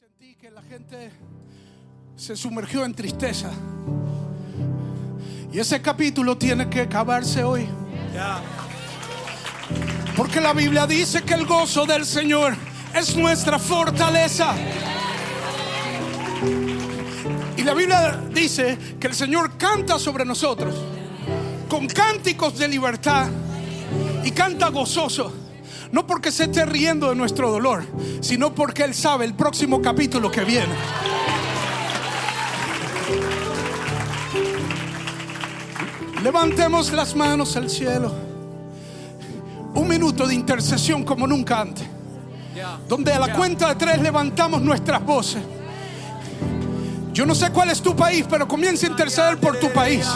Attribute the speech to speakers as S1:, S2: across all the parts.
S1: Sentí que la gente se sumergió en tristeza. Y ese capítulo tiene que acabarse hoy. Porque la Biblia dice que el gozo del Señor es nuestra fortaleza. Y la Biblia dice que el Señor canta sobre nosotros con cánticos de libertad. Y canta gozoso. No porque se esté riendo de nuestro dolor, sino porque Él sabe el próximo capítulo que viene. Levantemos las manos al cielo. Un minuto de intercesión como nunca antes, donde a la cuenta de 3 levantamos nuestras voces. Yo no sé cuál es tu país, pero comienza a interceder por tu país.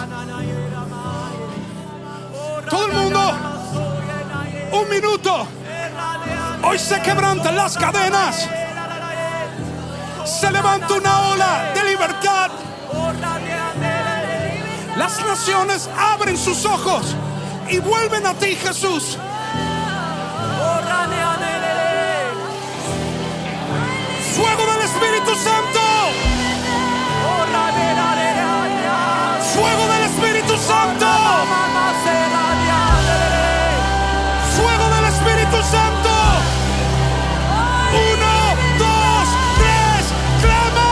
S1: Todo el mundo, un minuto. Hoy se quebrantan las cadenas. Se levanta una ola de libertad. Las naciones abren sus ojos y vuelven a ti, Jesús. Fuego del Espíritu Santo. Fuego del Espíritu Santo. Fuego del Espíritu Santo. 1, 2, 3, clama.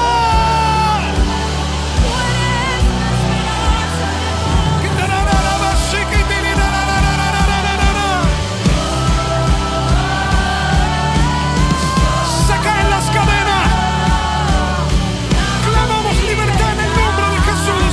S1: Se caen las cadenas. Clamamos libertad en el nombre de Jesús.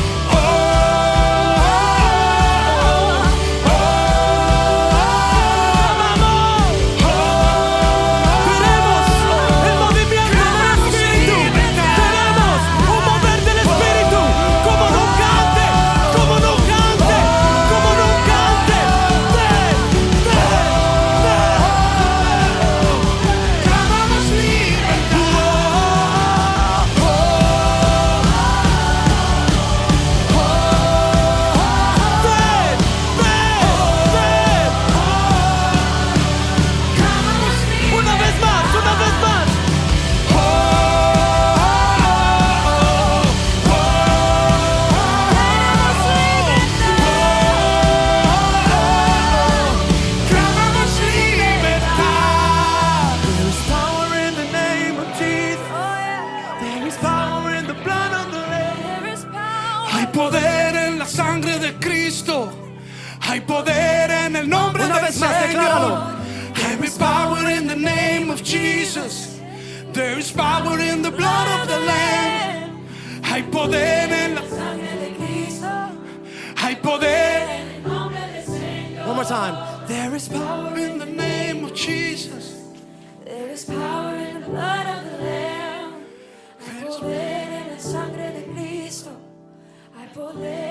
S1: Hay poder en la sangre de Cristo. Hay poder en el nombre del Señor. There is power in the name of Jesus. There is power in the blood of the Lamb. Hay poder en la sangre de Cristo. Hay poder en el nombre del Señor.
S2: One more time.
S1: There is power in the name of Jesus.
S3: There is power in the blood of the Lamb. Hay poder en la sangre de Cristo. Hay poder.